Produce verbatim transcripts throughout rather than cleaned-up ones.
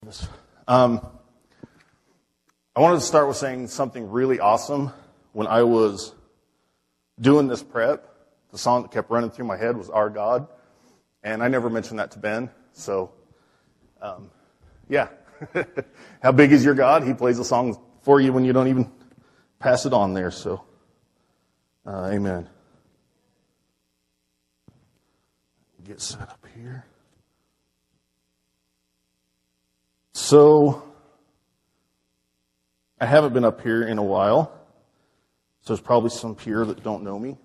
goodness. Um, I wanted to start with saying something really awesome. When I was doing this prep, the song that kept running through my head was Our God. And I never mentioned that to Ben. So, um, yeah. How big is your God? He plays the song for you when you don't even pass it on there. So, uh, amen. Get set up here. So, I haven't been up here in a while. So there's probably some here that don't know me.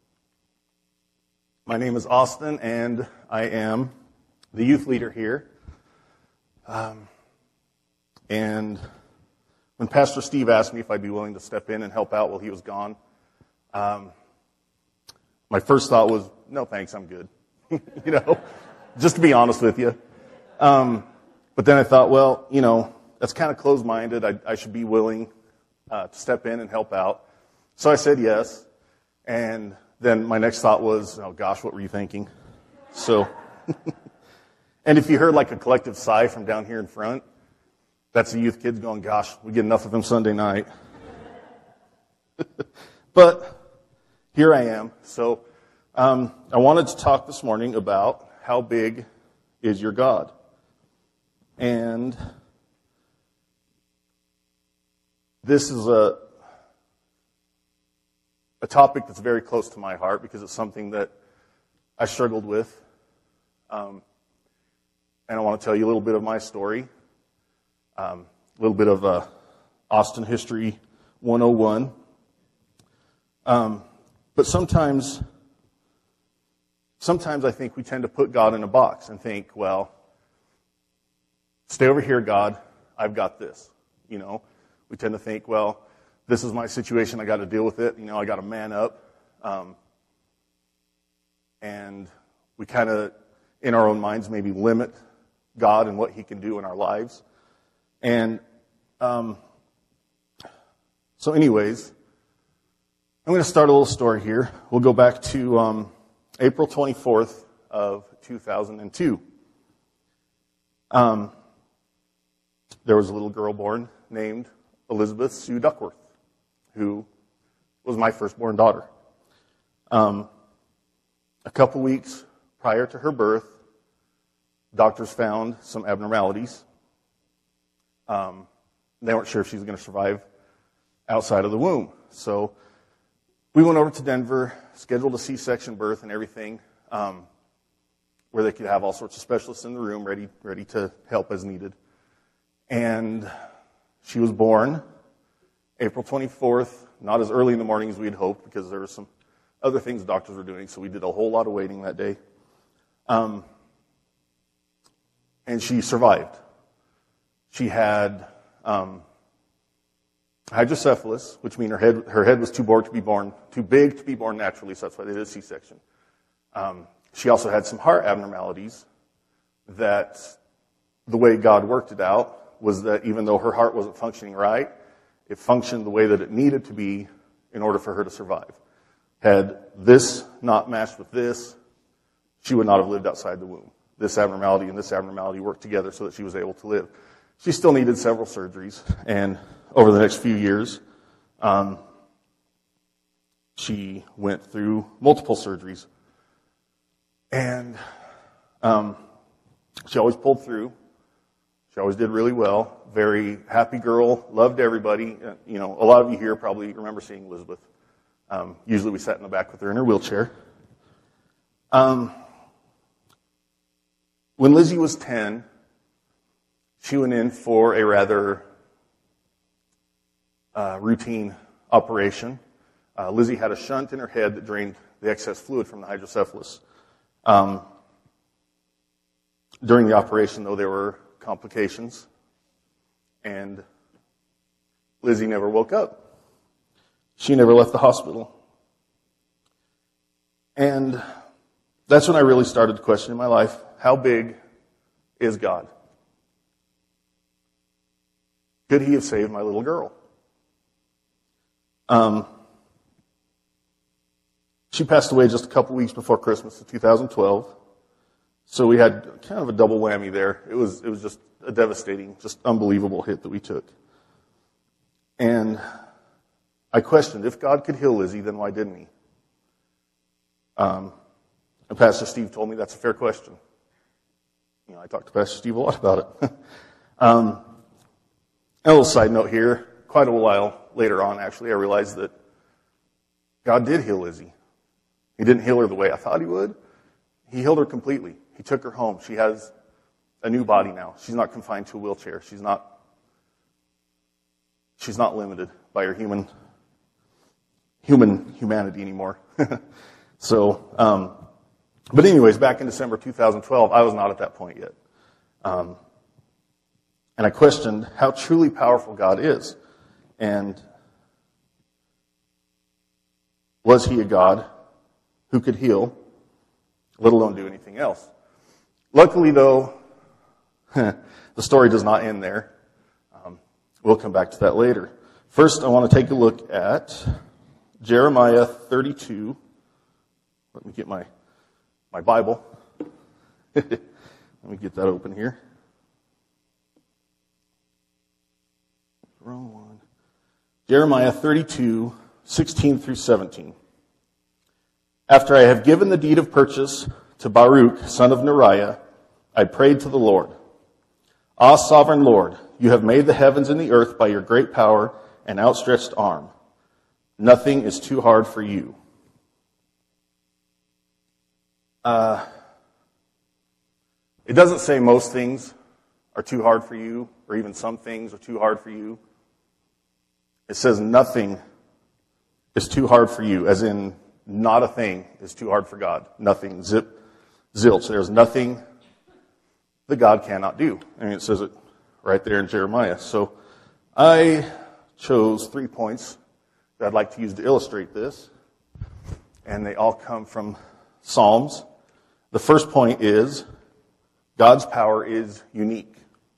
My name is Austin, and I am the youth leader here. Um, and when Pastor Steve asked me if I'd be willing to step in and help out while he was gone, um, my first thought was, no thanks, I'm good. you know, just to be honest with you. Um, but then I thought, well, you know, that's kind of closed-minded. I, I should be willing uh, to step in and help out. So I said yes. And then my next thought was, oh gosh, what were you thinking? So, and if you heard like a collective sigh from down here in front, that's the youth kids going, gosh, we get enough of him Sunday night. But here I am. So um, I wanted to talk this morning about how big is your God? And this is a a topic that's very close to my heart because it's something that I struggled with. Um, and I want to tell you a little bit of my story, um, a little bit of uh, Austin History one oh one. Um, but sometimes, sometimes I think we tend to put God in a box and think, well, stay over here, God, I've got this, you know. We tend to think, well, this is my situation, I got to deal with it, you know, I got to man up. Um, and we kind of, in our own minds, maybe limit God and what He can do in our lives. And um, so anyways, I'm going to start a little story here. We'll go back to um, April twenty-fourth of two thousand two. Um, there was a little girl born named Elizabeth Sue Duckworth, who was my firstborn daughter. Um, a couple weeks prior to her birth, doctors found some abnormalities. Um, they weren't sure if she was going to survive outside of the womb. So we went over to Denver, scheduled a C-section birth and everything, um, where they could have all sorts of specialists in the room ready, ready to help as needed. And she was born April twenty-fourth, not as early in the morning as we had hoped because there were some other things doctors were doing, so we did a whole lot of waiting that day. Um, and she survived. She had um, hydrocephalus, which means her head her head was too big to be born, too big to be born naturally, so that's why they did a C-section. Um, she also had some heart abnormalities that the way God worked it out was that even though her heart wasn't functioning right, it functioned the way that it needed to be in order for her to survive. Had this not matched with this, she would not have lived outside the womb. This abnormality and this abnormality worked together so that she was able to live. She still needed several surgeries, and over the next few years, um, she went through multiple surgeries. And um, she always pulled through. She always did really well. Very happy girl, loved everybody. Uh, you know, a lot of you here probably remember seeing Elizabeth. Um, usually we sat in the back with her in her wheelchair. Um, when Lizzie was ten, she went in for a rather uh, routine operation. Uh, Lizzie had a shunt in her head that drained the excess fluid from the hydrocephalus. Um, during the operation, though, there were complications, and Lizzie never woke up. She never left the hospital. And that's when I really started to question in my life, how big is God? Could He have saved my little girl? Um, she passed away just a couple weeks before Christmas of two thousand twelve. So we had kind of a double whammy there. It was it was just a devastating, just unbelievable hit that we took. And I questioned, if God could heal Lizzie, then why didn't he? Um, and Pastor Steve told me that's a fair question. You know, I talked to Pastor Steve a lot about it. um, a little side note here, quite a while later on, actually, I realized that God did heal Lizzie. He didn't heal her the way I thought he would. He healed her completely. He took her home. She has a new body now. She's not confined to a wheelchair. She's not, she's not limited by her human, human humanity anymore. so, um, but anyways, back in December two thousand twelve, I was not at that point yet. Um, and I questioned how truly powerful God is. And was he a God who could heal, let alone do anything else? Luckily, though, the story does not end there. Um, we'll come back to that later. First, I want to take a look at Jeremiah thirty-two. Let me get my, my Bible. Let me get that open here. Wrong one. Jeremiah thirty-two, sixteen through seventeen. After I have given the deed of purchase to Baruch, son of Neriah, I prayed to the Lord. Ah, sovereign Lord, you have made the heavens and the earth by your great power and outstretched arm. Nothing is too hard for you. Uh, it doesn't say most things are too hard for you, or even some things are too hard for you. It says nothing is too hard for you, as in not a thing is too hard for God. Nothing. Zip, zilch. There's nothing that God cannot do. I mean, it says it right there in Jeremiah. So I chose three points that I'd like to use to illustrate this. And they all come from Psalms. The first point is God's power is unique.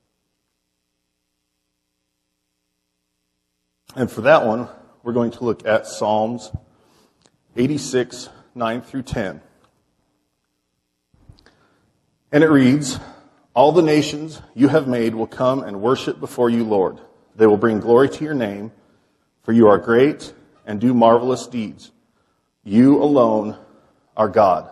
And for that one, we're going to look at Psalms eighty-six, nine through ten. And it reads, all the nations you have made will come and worship before you, Lord. They will bring glory to your name, for you are great and do marvelous deeds. You alone are God.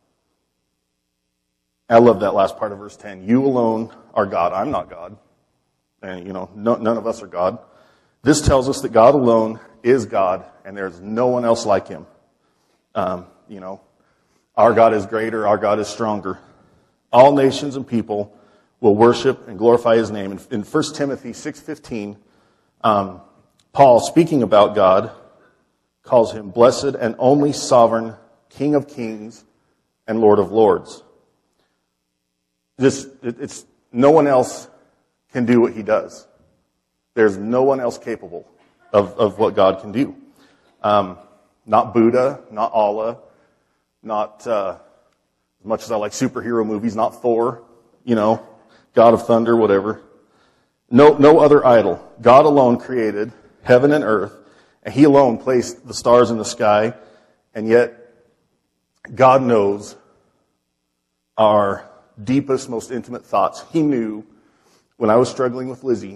I love that last part of verse ten. You alone are God. I'm not God. And, you know, no, none of us are God. This tells us that God alone is God, and there's no one else like him. Um, you know, our God is greater, our God is stronger. All nations and people will worship and glorify his name. In, in First Timothy six fifteen, um, Paul, speaking about God, calls him blessed and only sovereign, King of kings and Lord of lords. This, it, it's, no one else can do what he does. There's no one else capable of, of what God can do. Um, not Buddha, not Allah, not, uh, as much as I like superhero movies, not Thor, you know, God of thunder, whatever. No, no other idol. God alone created heaven and earth, and he alone placed the stars in the sky, and yet God knows our deepest, most intimate thoughts. He knew when I was struggling with Lizzie,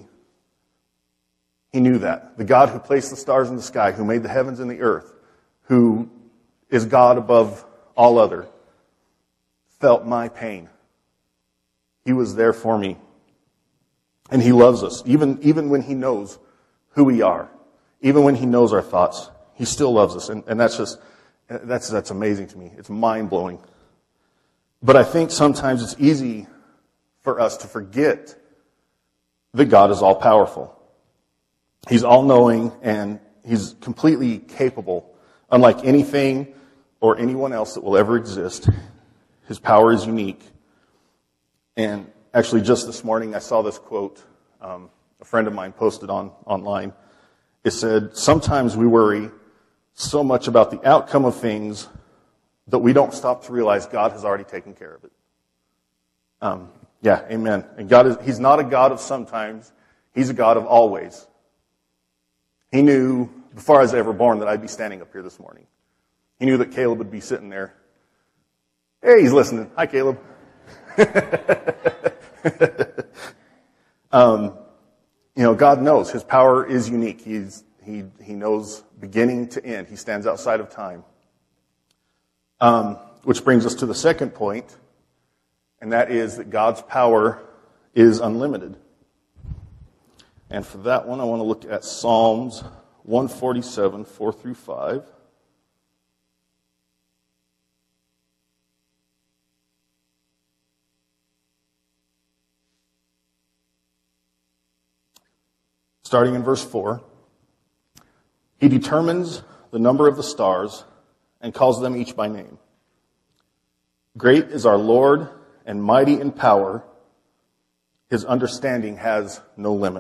he knew that. The God who placed the stars in the sky, who made the heavens and the earth, who is God above all other, felt my pain. He was there for me. And he loves us. Even, even when he knows who we are, even when he knows our thoughts, he still loves us. And, and that's just, that's, that's amazing to me. It's mind-blowing. But I think sometimes it's easy for us to forget that God is all-powerful. He's all-knowing, and he's completely capable. Unlike anything or anyone else that will ever exist, his power is unique. And actually, just this morning, I saw this quote. Um, a friend of mine posted on online. It said, sometimes we worry so much about the outcome of things that we don't stop to realize God has already taken care of it. Um, yeah, amen. And God is, he's not a God of sometimes. He's a God of always. He knew before I was ever born that I'd be standing up here this morning. He knew that Caleb would be sitting there. Hey, he's listening. Hi, Caleb. Um, you know, God knows his power is unique. He's, he, he knows beginning to end. He stands outside of time. Um, which brings us to the second point, and that is that God's power is unlimited. And for that one, I want to look at Psalms one forty-seven, four through five. Starting in verse four, he determines the number of the stars and calls them each by name. Great is our Lord and mighty in power. His understanding has no limit.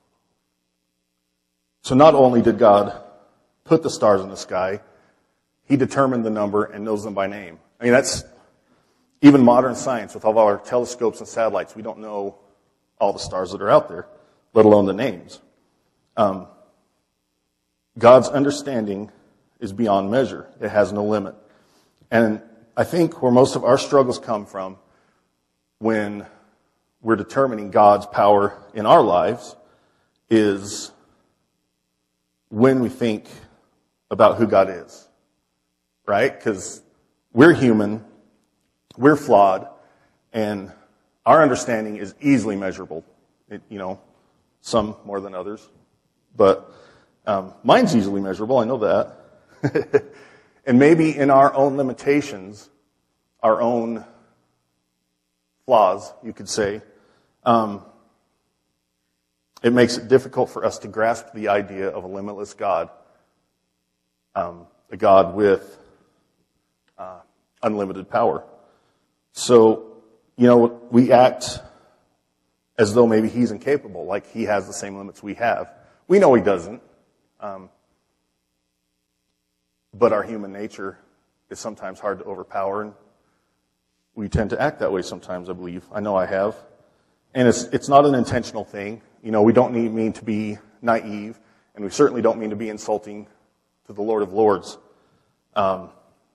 So not only did God put the stars in the sky, he determined the number and knows them by name. I mean, that's even modern science with all of our telescopes and satellites. We don't know all the stars that are out there, let alone the names. Um, God's understanding is beyond measure. It has no limit. And I think where most of our struggles come from when we're determining God's power in our lives is when we think about who God is, right? Because we're human, we're flawed, and our understanding is easily measurable. It, you know, some more than others. But um, mine's easily measurable, I know that. And maybe in our own limitations, our own flaws, you could say, um, it makes it difficult for us to grasp the idea of a limitless God, um, a God with uh, unlimited power. So, you know, we act as though maybe he's incapable, like he has the same limits we have. We know he doesn't. Um, but our human nature is sometimes hard to overpower, and we tend to act that way sometimes, I believe. I know I have. And it's it's not an intentional thing. You know, we don't need, mean to be naive, and we certainly don't mean to be insulting to the Lord of Lords. Um,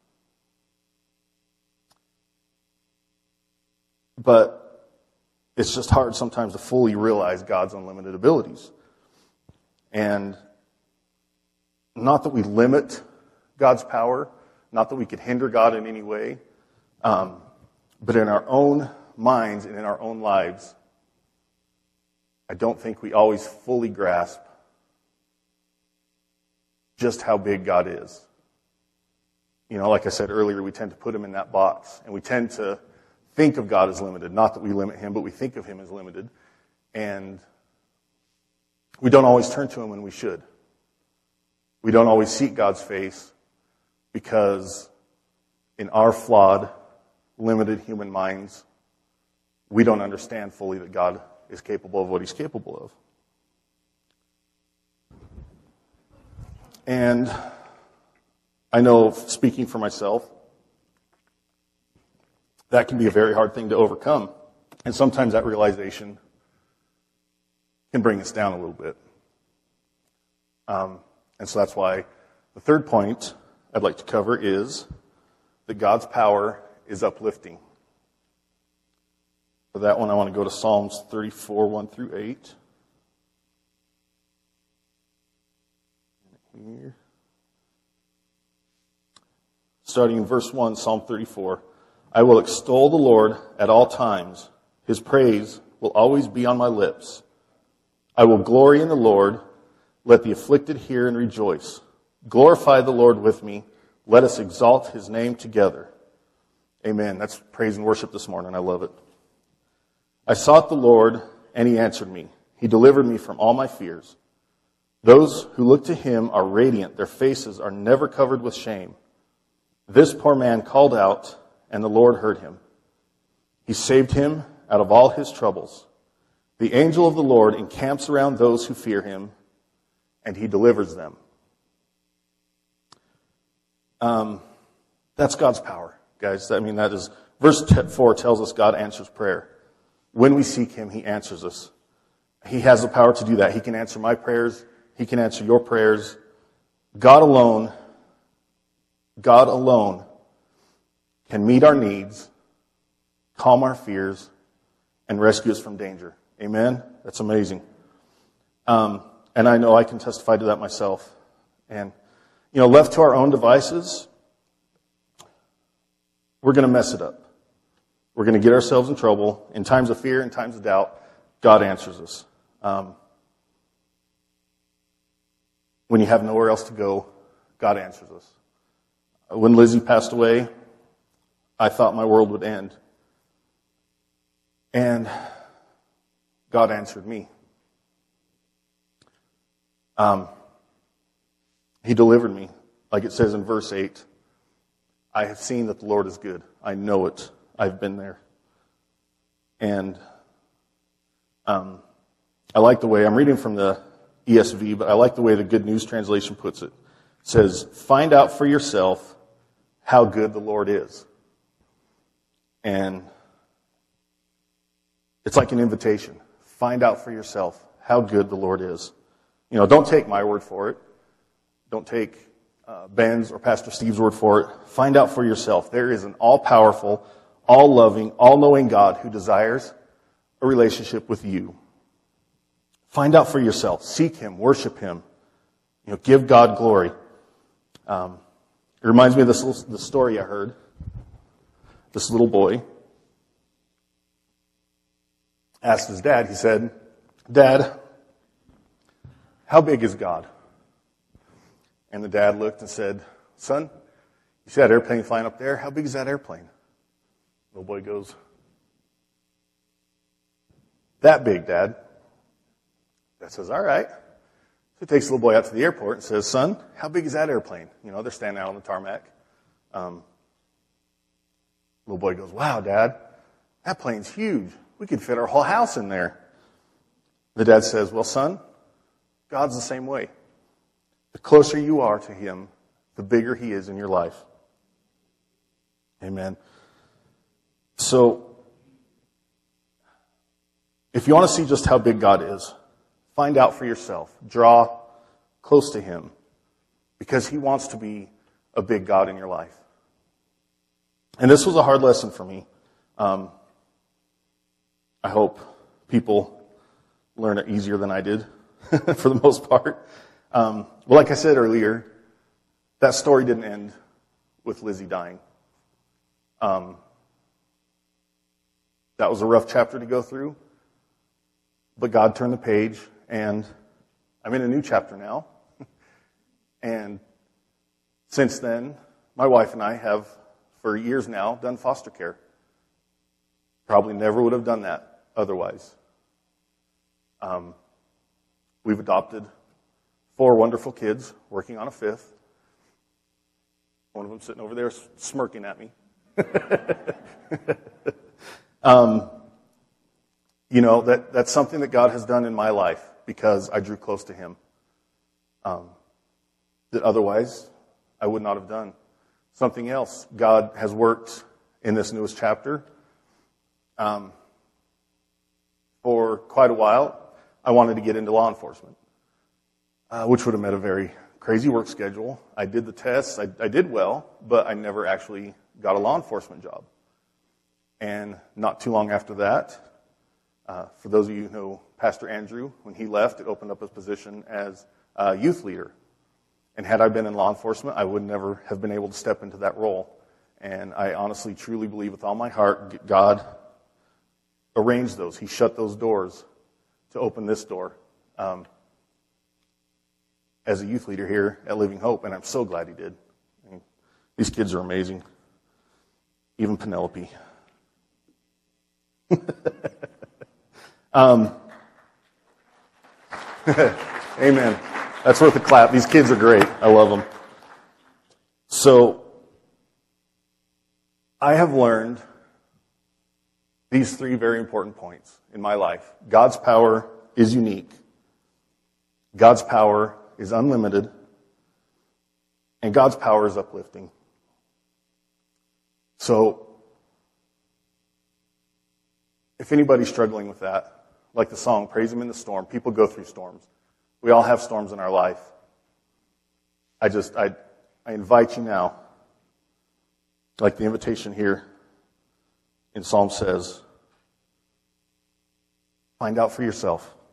but it's just hard sometimes to fully realize God's unlimited abilities. And not that we limit God's power, not that we could hinder God in any way, um, but in our own minds and in our own lives, I don't think we always fully grasp just how big God is. You know, like I said earlier, we tend to put him in that box, and we tend to think of God as limited. Not that we limit him, but we think of him as limited. And we don't always turn to him when we should. We don't always seek God's face because in our flawed, limited human minds, we don't understand fully that God is capable of what he's capable of. And I know, speaking for myself, that can be a very hard thing to overcome. And sometimes that realization can bring us down a little bit. Um, and so that's why the third point I'd like to cover is that God's power is uplifting. For that one, I want to go to Psalms thirty-four, one through eight. Here. Starting in verse one, Psalm thirty-four. I will extol the Lord at all times. His praise will always be on my lips. I will glory in the Lord. Let the afflicted hear and rejoice. Glorify the Lord with me. Let us exalt his name together. Amen. That's praise and worship this morning. I love it. I sought the Lord, and he answered me. He delivered me from all my fears. Those who look to him are radiant. Their faces are never covered with shame. This poor man called out, and the Lord heard him. He saved him out of all his troubles. The angel of the Lord encamps around those who fear him, and he delivers them. Um, that's God's power, guys. I mean, that is, verse four tells us God answers prayer. When we seek him, he answers us. He has the power to do that. He can answer my prayers. He can answer your prayers. God alone, God alone can meet our needs, calm our fears, and rescue us from danger. Amen? That's amazing. Um, and I know I can testify to that myself. And, you know, left to our own devices, we're going to mess it up. We're going to get ourselves in trouble. In times of fear, in times of doubt, God answers us. Um, when you have nowhere else to go, God answers us. When Lizzie passed away, I thought my world would end. And God answered me. Um, he delivered me. Like it says in verse eight, I have seen that the Lord is good. I know it. I've been there. And um, I like the way, I'm reading from the E S V, but I like the way the Good News Translation puts it. It says, find out for yourself how good the Lord is. And it's like an invitation. Find out for yourself how good the Lord is. You know, don't take my word for it. Don't take uh, Ben's or Pastor Steve's word for it. Find out for yourself. There is an all-powerful, all-loving, all-knowing God who desires a relationship with you. Find out for yourself. Seek Him. Worship Him. You know, give God glory. Um, it reminds me of this little, the story I heard. This little boy asked his dad, he said, Dad, how big is God? And the dad looked and said, Son, you see that airplane flying up there? How big is that airplane? The little boy goes, that big, Dad. Dad says, all right. So he takes the little boy out to the airport and says, Son, how big is that airplane? You know, they're standing out on the tarmac. Um, little boy goes, wow, Dad, that plane's huge. We could fit our whole house in there. The dad says, well, son, God's the same way. The closer you are to Him, the bigger He is in your life. Amen. So, if you want to see just how big God is, find out for yourself. Draw close to Him, because He wants to be a big God in your life. And this was a hard lesson for me. Um, I hope people learn it easier than I did, for the most part. Um, well, like I said earlier, that story didn't end with Lizzie dying. Um, that was a rough chapter to go through, but God turned the page, and I'm in a new chapter now. And since then, my wife and I have, for years now, done foster care. Probably never would have done that otherwise. Um, we've adopted four wonderful kids, working on a fifth. One of them sitting over there smirking at me. um, you know, that, that's something that God has done in my life because I drew close to Him. Um, that otherwise I would not have done. Something else God has worked in this newest chapter. Um, for quite a while, I wanted to get into law enforcement, uh, which would have met a very crazy work schedule. I did the tests. I, I did well, but I never actually got a law enforcement job. And not too long after that, uh, for those of you who know Pastor Andrew, when he left, it opened up his position as a youth leader. And had I been in law enforcement, I would never have been able to step into that role. And I honestly, truly believe with all my heart, God arranged those. He shut those doors to open this door um, as a youth leader here at Living Hope, and I'm so glad He did. I mean, these kids are amazing. Even Penelope. um, amen. That's worth a clap. These kids are great. I love them. So, I have learned these three very important points in my life. God's power is unique. God's power is unlimited. And God's power is uplifting. So, if anybody's struggling with that, like the song, Praise Him in the Storm, people go through storms. We all have storms in our life. I just, I, I invite you now, like the invitation here in Psalm says, find out for yourself.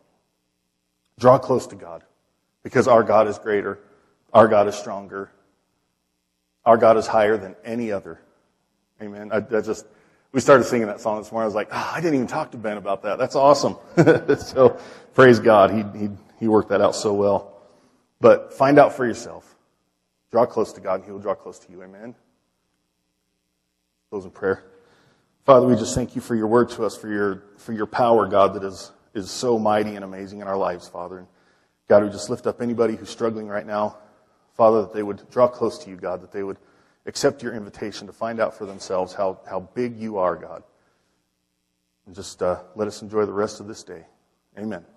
Draw close to God, because our God is greater, our God is stronger, our God is higher than any other. Amen. I, I just we started singing that song this morning. I was like, oh, I didn't even talk to Ben about that. That's awesome. So praise God. He he he worked that out so well. But find out for yourself. Draw close to God, and He will draw close to you. Amen. Close in prayer. Father, we just thank you for your word to us, for your for your power, God, that is is so mighty and amazing in our lives, Father. And God, we just lift up anybody who's struggling right now, Father, that they would draw close to you, God, that they would accept your invitation to find out for themselves how, how big you are, God. And just uh, let us enjoy the rest of this day. Amen.